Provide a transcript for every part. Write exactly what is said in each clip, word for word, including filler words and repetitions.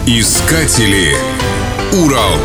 Искатели. Урал.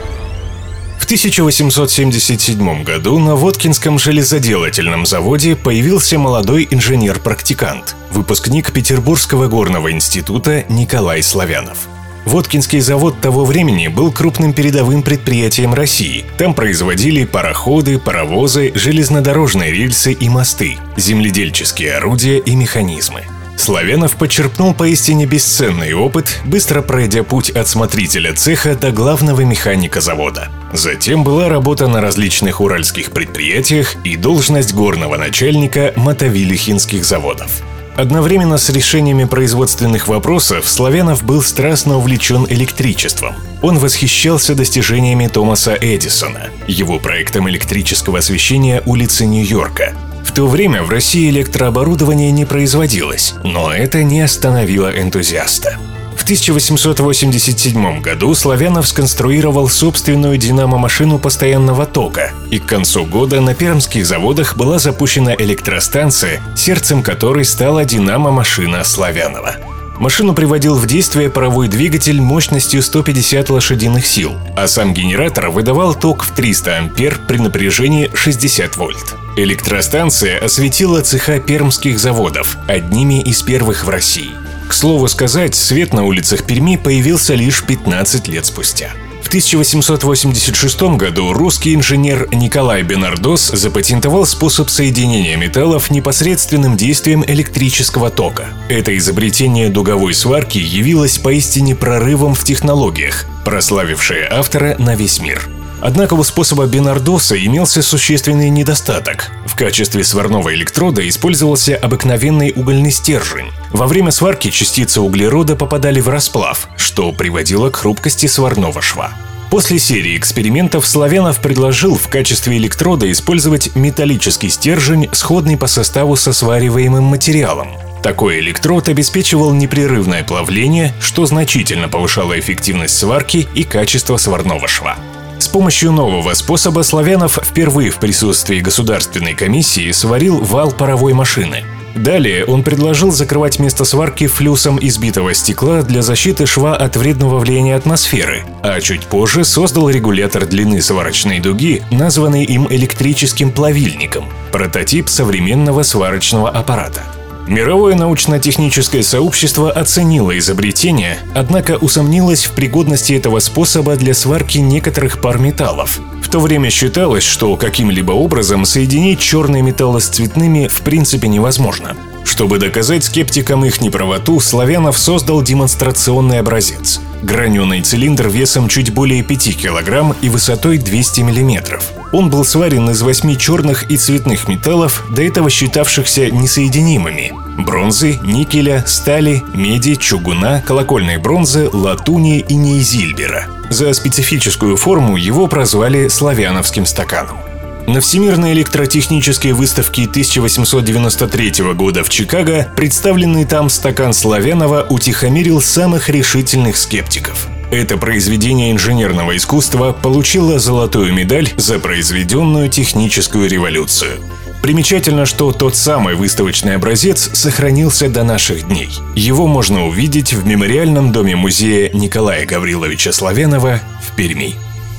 В тысяча восемьсот семьдесят седьмом году на Воткинском железоделательном заводе появился молодой инженер-практикант, выпускник Петербургского горного института Николай Славянов. Воткинский завод того времени был крупным передовым предприятием России. Там производили пароходы, паровозы, железнодорожные рельсы и мосты, земледельческие орудия и механизмы. Славянов подчерпнул поистине бесценный опыт, быстро пройдя путь от смотрителя цеха до главного механика завода. Затем была работа на различных уральских предприятиях и должность горного начальника мотовилихинских заводов. Одновременно с решениями производственных вопросов Славянов был страстно увлечен электричеством. Он восхищался достижениями Томаса Эдисона, его проектом электрического освещения улицы Нью-Йорка. В то время в России электрооборудование не производилось, но это не остановило энтузиаста. В тысяча восемьсот восемьдесят седьмом году Славянов сконструировал собственную динамо-машину постоянного тока, и к концу года на пермских заводах была запущена электростанция, сердцем которой стала динамо-машина Славянова. Машину приводил в действие паровой двигатель мощностью сто пятьдесят лошадиных сил, а сам генератор выдавал ток в триста ампер при напряжении шестьдесят вольт. Электростанция осветила цеха пермских заводов, одними из первых в России. К слову сказать, свет на улицах Перми появился лишь пятнадцать лет спустя. В тысяча восемьсот восемьдесят шестом году русский инженер Николай Бенардос запатентовал способ соединения металлов непосредственным действием электрического тока. Это изобретение дуговой сварки явилось поистине прорывом в технологиях, прославившее автора на весь мир. Однако у способа Бенардоса имелся существенный недостаток. В качестве сварного электрода использовался обыкновенный угольный стержень. Во время сварки частицы углерода попадали в расплав, что приводило к хрупкости сварного шва. После серии экспериментов Славянов предложил в качестве электрода использовать металлический стержень, сходный по составу со свариваемым материалом. Такой электрод обеспечивал непрерывное плавление, что значительно повышало эффективность сварки и качество сварного шва. С помощью нового способа Славянов впервые в присутствии государственной комиссии сварил вал паровой машины. Далее он предложил закрывать место сварки флюсом из битого стекла для защиты шва от вредного влияния атмосферы, а чуть позже создал регулятор длины сварочной дуги, названный им электрическим плавильником, прототип современного сварочного аппарата. Мировое научно-техническое сообщество оценило изобретение, однако усомнилось в пригодности этого способа для сварки некоторых пар металлов. В то время считалось, что каким-либо образом соединить черные металлы с цветными в принципе невозможно. Чтобы доказать скептикам их неправоту, Славянов создал демонстрационный образец – граненый цилиндр весом чуть более пяти килограмм и высотой двести миллиметров. Он был сварен из восьми черных и цветных металлов, до этого считавшихся несоединимыми – бронзы, никеля, стали, меди, чугуна, колокольной бронзы, латуни и нейзильбера. За специфическую форму его прозвали «славяновским стаканом». На Всемирной электротехнической выставке тысяча восемьсот девяносто третьего года в Чикаго представленный там стакан Славянова утихомирил самых решительных скептиков. Это произведение инженерного искусства получило золотую медаль за произведенную техническую революцию. Примечательно, что тот самый выставочный образец сохранился до наших дней. Его можно увидеть в мемориальном доме музея Николая Гавриловича Славянова в Перми.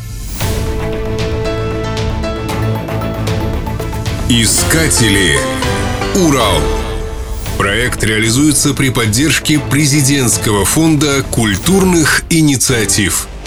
Искатели. Урал. Проект реализуется при поддержке Президентского фонда культурных инициатив.